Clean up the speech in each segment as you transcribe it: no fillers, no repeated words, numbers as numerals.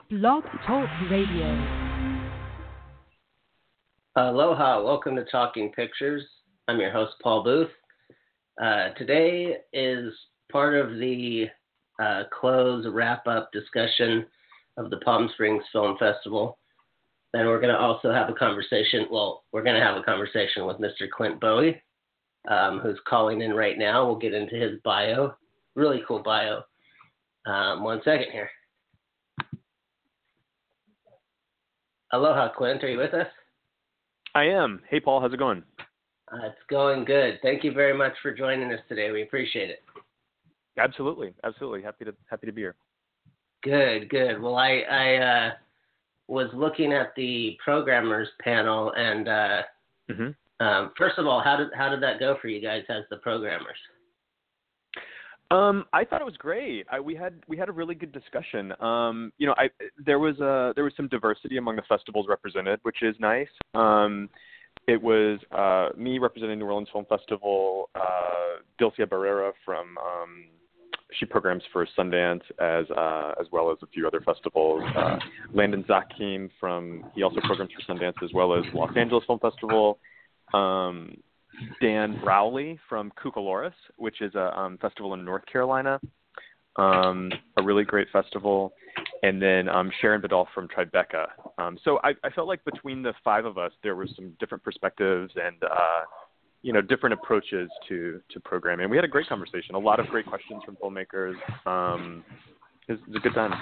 Blog Talk Radio. Aloha, welcome to Talking Pictures. I'm your host, Paul Booth. Today is part of the close wrap-up discussion of the Palm Springs Film Festival. Then we're going to also have a conversation, with Mr. Clint Bowie, who's calling in right now. We'll get into his bio. Really cool bio. 1 second here. Aloha, Clint. Are you with us? I am. Hey, Paul. How's it going? It's going good. Thank you very much for joining us today. We appreciate it. Absolutely. Happy to be here. Good. Well, I was looking at the programmers panel, and first of all, how did that go for you guys as the programmers? I thought it was great. We had a really good discussion. There was some diversity among the festivals represented, which is nice. It was me representing New Orleans Film Festival, Dilcia Barrera from she programs for Sundance as well as a few other festivals. Landon Zakim he also programs for Sundance as well as Los Angeles Film Festival. Dan Rowley from Cucaloris, which is a festival in North Carolina, a really great festival, and then Sharon Vidal from Tribeca. So I felt like between the five of us, there were some different perspectives and different approaches to programming. We had a great conversation, a lot of great questions from filmmakers. It was a good time.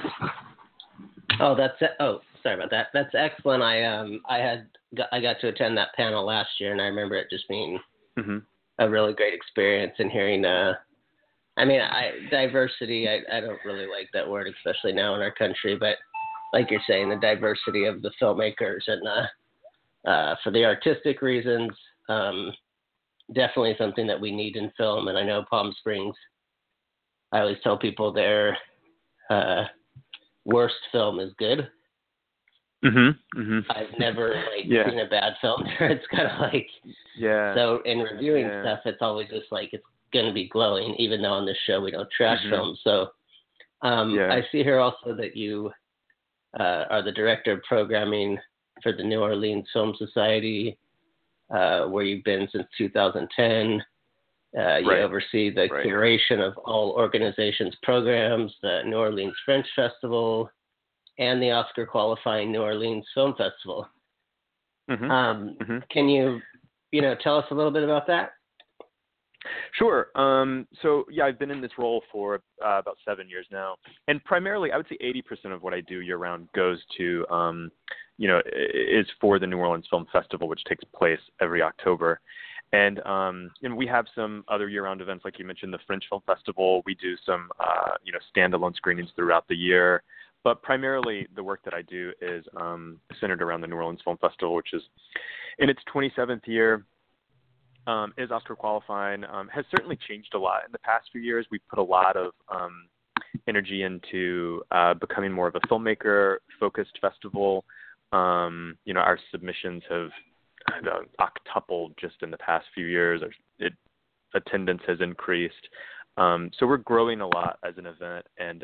Sorry about that. That's excellent. I got to attend that panel last year, and I remember it just being a really great experience and hearing. Diversity. I don't really like that word, especially now in our country. But like you're saying, the diversity of the filmmakers and for the artistic reasons, definitely something that we need in film. And I know Palm Springs. I always tell people their worst film is good. I've never seen a bad film. It's kind of like So in reviewing stuff, it's always just like it's going to be glowing, even though on this show we don't trash films. So I see here also that you are the director of programming for the New Orleans Film Society, where you've been since 2010. You oversee the curation of all organizations' programs, the New Orleans French Festival, and the Oscar qualifying New Orleans Film Festival. Can you, tell us a little bit about that? Sure. I've been in this role for about 7 years now, and primarily, I would say 80% of what I do year round goes to, is for the New Orleans Film Festival, which takes place every October. And we have some other year-round events, like you mentioned, the French Film Festival. We do some, standalone screenings throughout the year. But primarily, the work that I do is centered around the New Orleans Film Festival, which is in its 27th year, is Oscar qualifying, has certainly changed a lot in the past few years. We've put a lot of energy into becoming more of a filmmaker-focused festival. Our submissions have octupled just in the past few years. Attendance has increased. So we're growing a lot as an event, and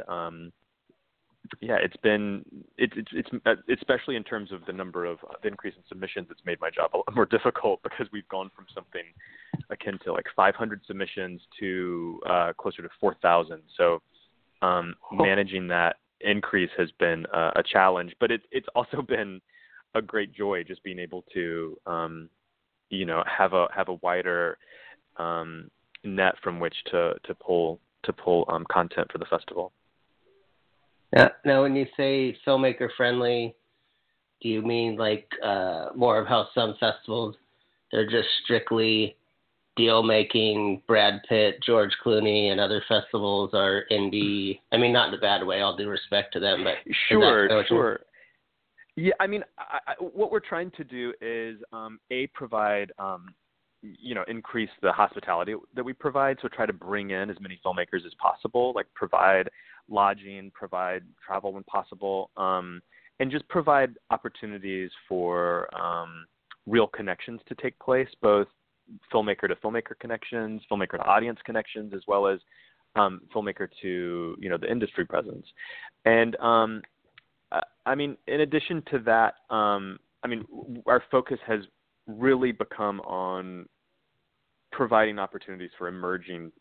it's especially in terms of the number of the increase in submissions, it's made my job a lot more difficult because we've gone from something akin to like 500 submissions to closer to 4,000. So managing that increase has been a challenge, but it's also been a great joy just being able to have a wider net from which to pull content for the festival. Now, when you say filmmaker friendly, do you mean like more of how some festivals, they're just strictly deal making, Brad Pitt, George Clooney, and other festivals are indie? I mean, not in a bad way, all due respect to them, but Sure. Yeah, what we're trying to do is provide increase the hospitality that we provide. So try to bring in as many filmmakers as possible, like provide lodging, provide travel when possible, and just provide opportunities for real connections to take place, both filmmaker to filmmaker connections, filmmaker to audience connections, as well as filmmaker to the industry presence. And I mean, in addition to that, I mean, our focus has really become on providing opportunities for emerging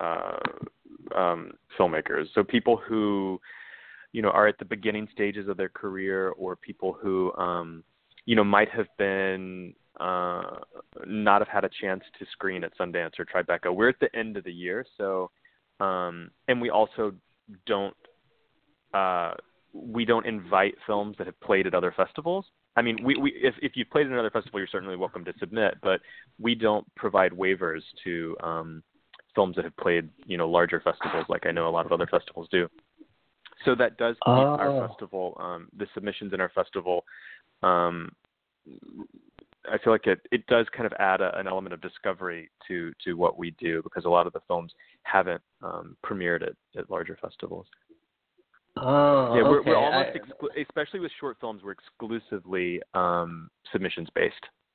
filmmakers. So people who, you know, are at the beginning stages of their career, or people who, you know, might have been not have had a chance to screen at Sundance or Tribeca. We're at the end of the year, so and we also don't invite films that have played at other festivals. I mean, if you've played at another festival, you're certainly welcome to submit, but we don't provide waivers to films that have played, you know, larger festivals, like I know a lot of other festivals do. So that does keep our festival, the submissions in our festival. I feel like it does kind of add an element of discovery to what we do, because a lot of the films haven't premiered at larger festivals. Oh, yeah, okay. We're almost, especially with short films, we're exclusively submissions based.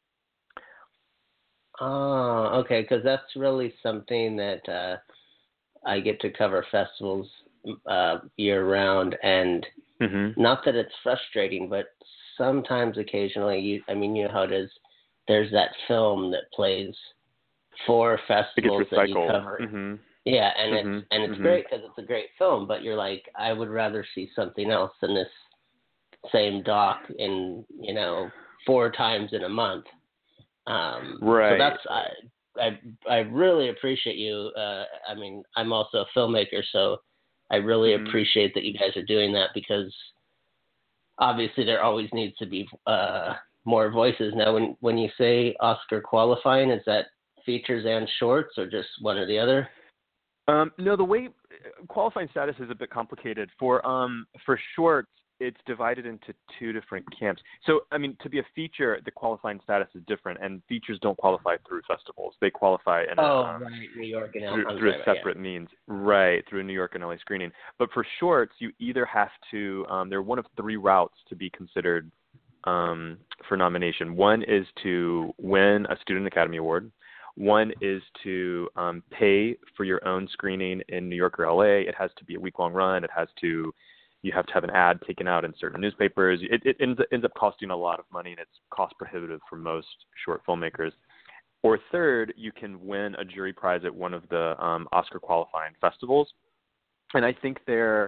Oh, okay, because that's really something that I get to cover festivals year round, and not that it's frustrating, but sometimes, occasionally, you know how it is. There's that film that plays 4 festivals that you cover. Mm-hmm. Yeah, and it's great because it's a great film, but you're like, I would rather see something else than this same doc in, you know, 4 times in a month. Right. So that's I really appreciate you. I mean, I'm also a filmmaker, so I really appreciate that you guys are doing that, because obviously there always needs to be more voices. Now, when you say Oscar qualifying, is that features and shorts, or just one or the other? No, the way qualifying status is a bit complicated. For shorts, it's divided into 2 different camps. So, I mean, to be a feature, the qualifying status is different, and features don't qualify through festivals. They qualify in New York and through a separate means, right, through a New York and LA screening. But for shorts, you either have to, they're one of 3 routes to be considered for nomination. One is to win a Student Academy Award. One is to pay for your own screening in New York or LA. It has to be a week-long run. You have to have an ad taken out in certain newspapers. It ends up costing a lot of money, and it's cost prohibitive for most short filmmakers. Or third, you can win a jury prize at one of the Oscar qualifying festivals. And I think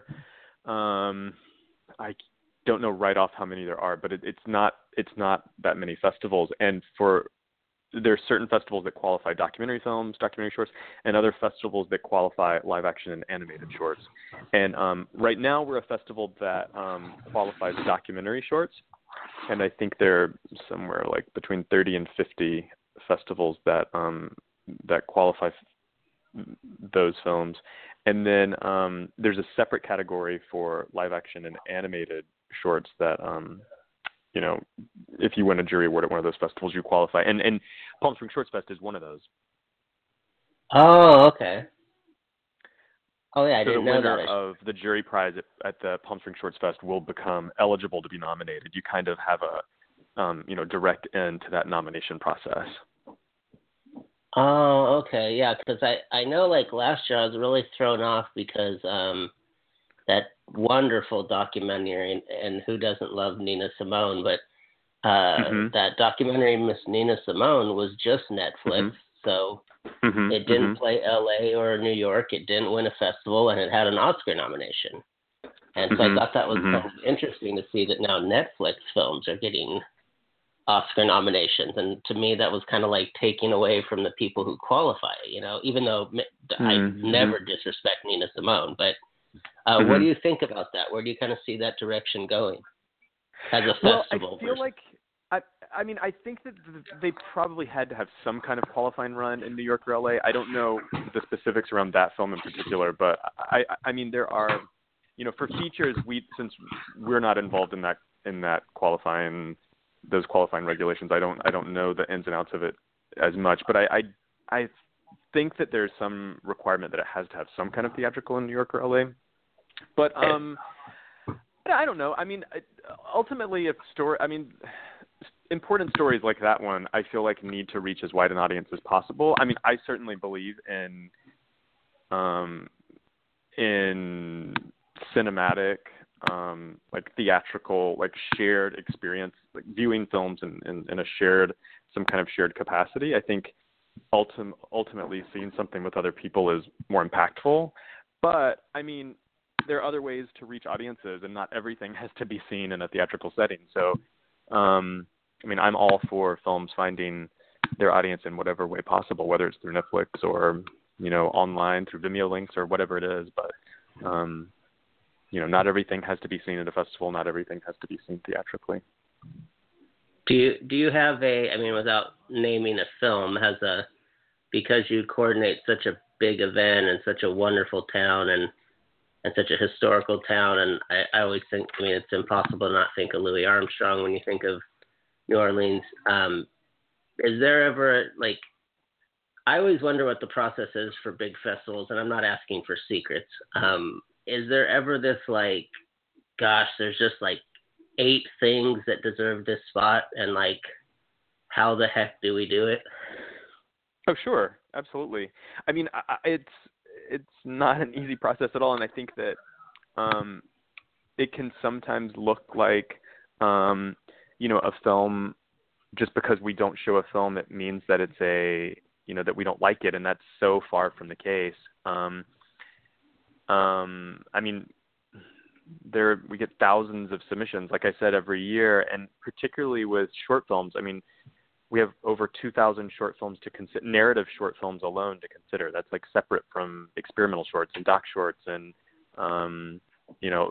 I don't know right off how many there are, but it's not that many festivals. And there are certain festivals that qualify documentary films, documentary shorts, and other festivals that qualify live action and animated shorts. And right now we're a festival that qualifies documentary shorts, and I think there are somewhere like between 30 and 50 festivals that qualify those films. And then there's a separate category for live action and animated shorts that you know, if you win a jury award at one of those festivals, you qualify. And Palm Springs Shorts Fest is one of those. Oh, okay. Oh, yeah, I so didn't know that. The winner of the jury prize at the Palm Springs Shorts Fest will become eligible to be nominated. You kind of have a, direct end to that nomination process. Oh, okay, yeah, because I know, like, last year I was really thrown off because that wonderful documentary, and who doesn't love Nina Simone, but that documentary, Miss Nina Simone, was just Netflix, so it didn't play LA or New York, it didn't win a festival, and it had an Oscar nomination. And so I thought that was kind of interesting to see that now Netflix films are getting Oscar nominations, and to me that was kind of like taking away from the people who qualify, you know, even though I never disrespect Nina Simone, but what do you think about that? Where do you kind of see that direction going as a festival? Well, I feel like, I think that they probably had to have some kind of qualifying run in New York or LA. I don't know the specifics around that film in particular, but I mean, there are, for features, since we're not involved in that those qualifying regulations, I don't know the ins and outs of it as much, but I think that there's some requirement that it has to have some kind of theatrical in New York or LA. But I don't know. I mean, ultimately, important stories like that one, I feel like need to reach as wide an audience as possible. I mean, I certainly believe in cinematic like theatrical, like shared experience, like viewing films in a shared, some kind of shared capacity. I think ultimately seeing something with other people is more impactful. But I mean, there are other ways to reach audiences, and not everything has to be seen in a theatrical setting. So, I mean, I'm all for films finding their audience in whatever way possible, whether it's through Netflix or, you know, online through Vimeo links or whatever it is. But, you know, not everything has to be seen at a festival. Not everything has to be seen theatrically. Do you have I mean, without naming a film, because you coordinate such a big event and such a wonderful town and such a historical town, and I always think, I mean, it's impossible to not think of Louis Armstrong when you think of New Orleans. Is there ever, like, I always wonder what the process is for big festivals, and I'm not asking for secrets. Is there ever this, like, gosh, there's just, like, 8 things that deserve this spot, and, like, how the heck do we do it? Oh, sure. Absolutely. I mean, it's not an easy process at all, and I think that it can sometimes look like, you know, a film, just because we don't show a film, it means that it's you know, that we don't like it, and that's so far from the case. I mean, we get thousands of submissions, like I said, every year, and particularly with short films. I mean, we have over 2,000 short films to consider, narrative short films alone to consider. That's like separate from experimental shorts and doc shorts, and you know,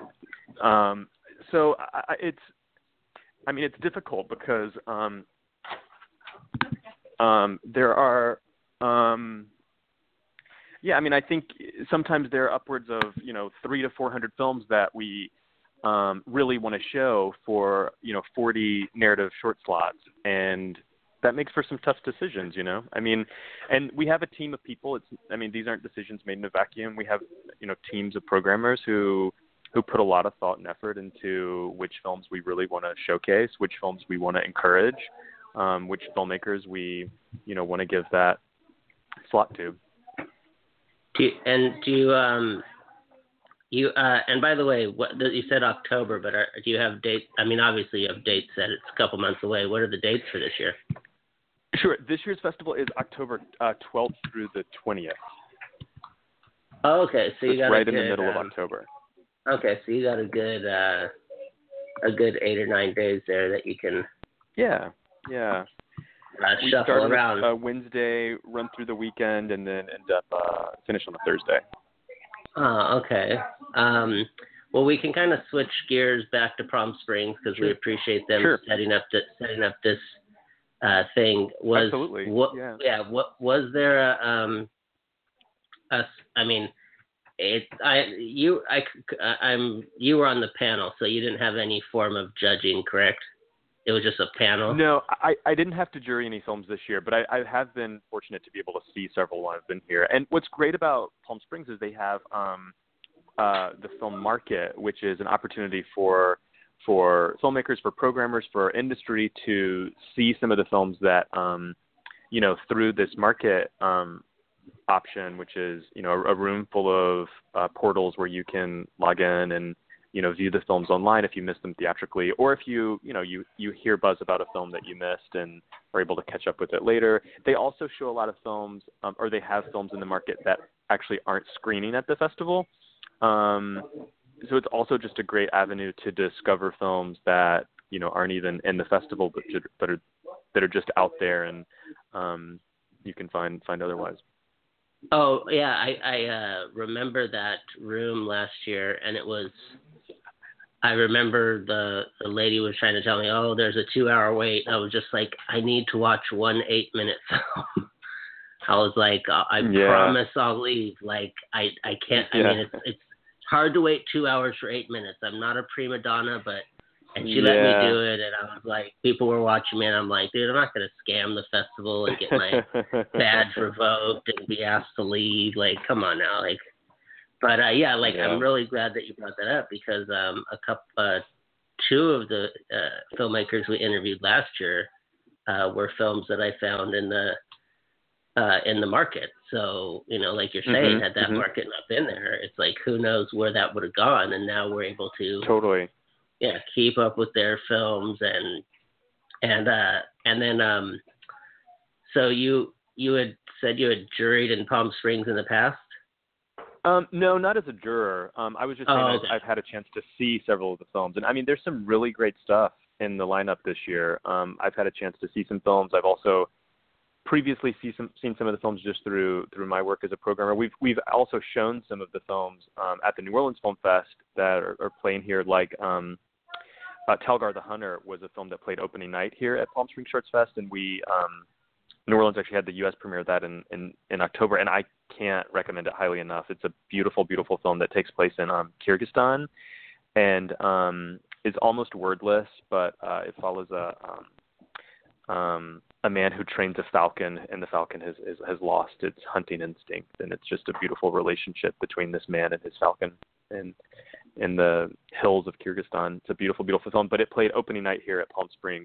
so it's difficult because there are. Yeah, I mean, I think sometimes there are upwards of, you know, 300 to 400 films that we really want to show for, you know, 40 narrative short slots, and that makes for some tough decisions, you know. I mean, and we have a team of people. These aren't decisions made in a vacuum. We have, you know, teams of programmers who put a lot of thought and effort into which films we really want to showcase, which films we want to encourage, which filmmakers we, you know, want to give that slot to. And by the way, you said October, but do you have dates? I mean, obviously you have dates that it's a couple months away. What are the dates for this year? Sure. This year's festival is October 12th through the 20th. Oh, okay. So you got right in the middle of October. Okay, so you got a good 8 or 9 days there that you can. Yeah. We shuffle start around. on Wednesday, run through the weekend, and then end up finish on a Thursday. Oh, okay. Well, we can kind of switch gears back to Palm Springs because we appreciate them setting up this thing. Absolutely. What was there you were on the panel, so you didn't have any form of judging, correct? It was just a panel? No, I didn't have to jury any films this year, but I have been fortunate to be able to see several while I've been here. And what's great about Palm Springs is they have the film market, which is an opportunity for filmmakers, for programmers, for industry to see some of the films that, you know, through this market option, which is, you know, a room full of portals where you can log in and, you know, view the films online if you missed them theatrically, or if you hear buzz about a film that you missed and are able to catch up with it later. They also show a lot of films, or they have films in the market that actually aren't screening at the festival. So it's also just a great avenue to discover films that, you know, aren't even in the festival, but that are just out there and you can find otherwise. Oh yeah, I remember that room last year, and it was. I remember the lady was trying to tell me, oh, there's a 2-hour wait. I was just like, I need to watch 1 8-minute film. I was like, I promise I'll leave. Like, I can't. I mean, it's hard to wait 2 hours for 8 minutes. I'm not a prima donna, and she let me do it. And I was like, people were watching me, and I'm like, dude, I'm not going to scam the festival and get my badge revoked and be asked to leave. Like, come on now. Like, but I'm really glad that you brought that up because two of the filmmakers we interviewed last year were films that I found in the market. So, like you're saying, had that market not been there, it's like, who knows where that would have gone. And now we're able to totally, keep up with their films and then, so you had said you had juried in Palm Springs in the past? No, not as a juror. I was just saying I've had a chance to see several of the films. And I mean, there's some really great stuff in the lineup this year. I've had a chance to see some films. I've also previously seen some of the films just through my work as a programmer. We've also shown some of the films at the New Orleans Film Fest that are playing here, like Talgar the Hunter was a film that played opening night here at Palm Springs Shorts Fest, and New Orleans actually had the U.S. premiere of that in October, and I can't recommend it highly enough. It's a beautiful, beautiful film that takes place in Kyrgyzstan, and is almost wordless, but it follows a man who trains a falcon, and the falcon has lost its hunting instinct, and it's just a beautiful relationship between this man and his falcon, and in the hills of Kyrgyzstan. It's a beautiful, beautiful film, but it played opening night here at Palm Springs,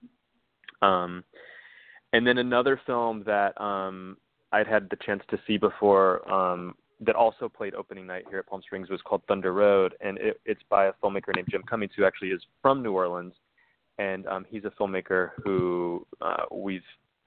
and then another film that I'd had the chance to see before that also played opening night here at Palm Springs was called Thunder Road, and it's by a filmmaker named Jim Cummings, who actually is from New Orleans, and he's a filmmaker who we've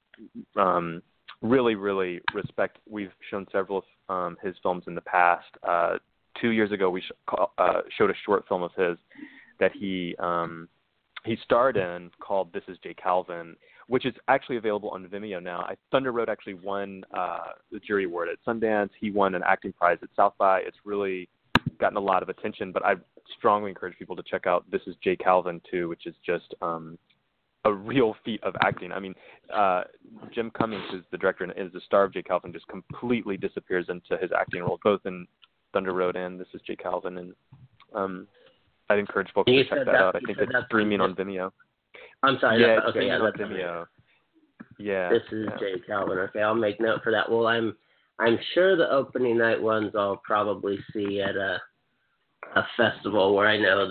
really, really respect. We've shown several of his films in the past. 2 years ago, we showed a short film of his that he starred in called This Is Jay Calvin, which is actually available on Vimeo now. Thunder Road actually won the jury award at Sundance. He won an acting prize at South by. It's really gotten a lot of attention, but I strongly encourage people to check out This Is Jay Calvin too, which is just a real feat of acting. I mean, Jim Cummings is the director and is the star of Jay Calvin, just completely disappears into his acting role, both in Thunder Road and This Is Jay Calvin, and I'd encourage folks to check that out. I think it's streaming on Vimeo. I'm sorry. Yeah, that's Vimeo. Yeah. This is Jay Calvin. Okay, I'll make note for that. Well, I'm sure the opening night ones I'll probably see at a festival where I know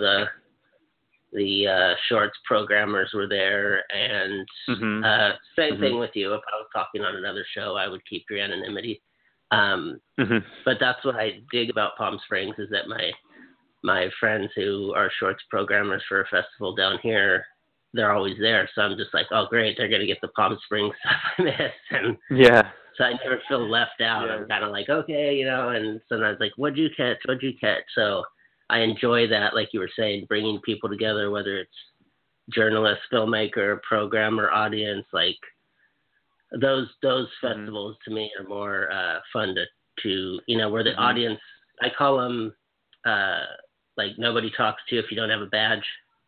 the shorts programmers were there, and same thing with you. If I was talking on another show, I would keep your anonymity. But that's what I dig about Palm Springs, is that my friends who are shorts programmers for a festival down here, they're always there. So I'm just like, oh, great, they're going to get the Palm Springs stuff I miss. And so I never feel left out. I'm kind of like, okay, and sometimes like, what'd you catch? So I enjoy that, like you were saying, bringing people together, whether it's journalist, filmmaker, programmer, audience. Like those festivals to me are more fun to where the audience, I call them like nobody talks to you if you don't have a badge.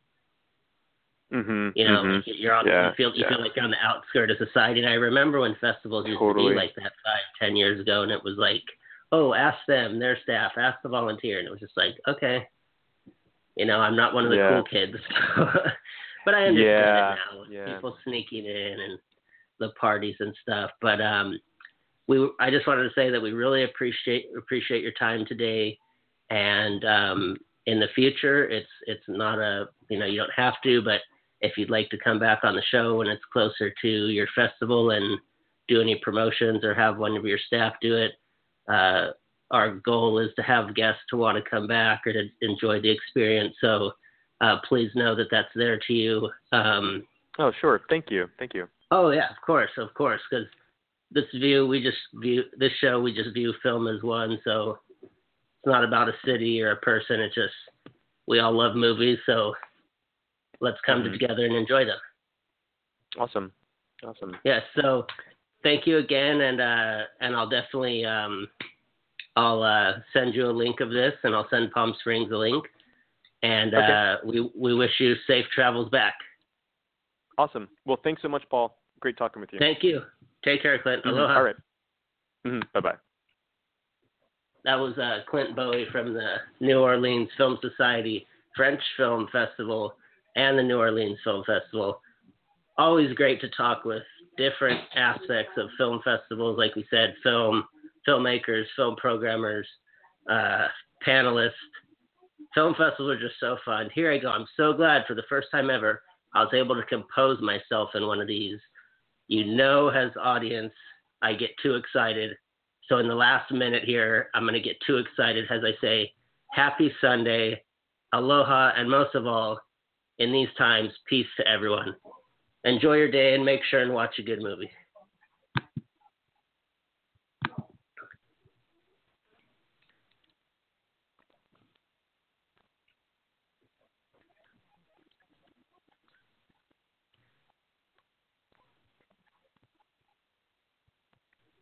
Like you're on, you feel like you're on the outskirts of society. And I remember when festivals used to be like that 5-10 years ago, and it was like, oh, ask them, their staff, ask the volunteer, and it was just like, okay, I'm not one of the cool kids, but I understand it now with people sneaking in and the parties and stuff. But I just wanted to say that we really appreciate your time today, and in the future, it's not you don't have to, but if you'd like to come back on the show when it's closer to your festival and do any promotions or have one of your staff do it, our goal is to have guests to want to come back or to enjoy the experience. So please know that that's there to you. Oh, sure. Thank you. Oh yeah, of course. Because this show, we just view film as one. So it's not about a city or a person. It's just, we all love movies. So let's come together and enjoy them. Awesome. Yeah. So thank you again. And I'll definitely, I'll send you a link of this, and I'll send Palm Springs a link. And we wish you safe travels back. Awesome. Well, thanks so much, Paul. Great talking with you. Thank you. Take care, Clint. Aloha. All right. Bye-bye. That was Clint Bowie from the New Orleans Film Society French Film Festival and the New Orleans Film Festival. Always great to talk with different aspects of film festivals. Like we said, filmmakers, film programmers, panelists. Film festivals are just so fun. Here I go. I'm so glad for the first time ever I was able to compose myself in one of these. As audience, I get too excited So in the last minute here, I'm going to get too excited as I say, happy Sunday, aloha, and most of all, in these times, peace to everyone. Enjoy your day and make sure and watch a good movie.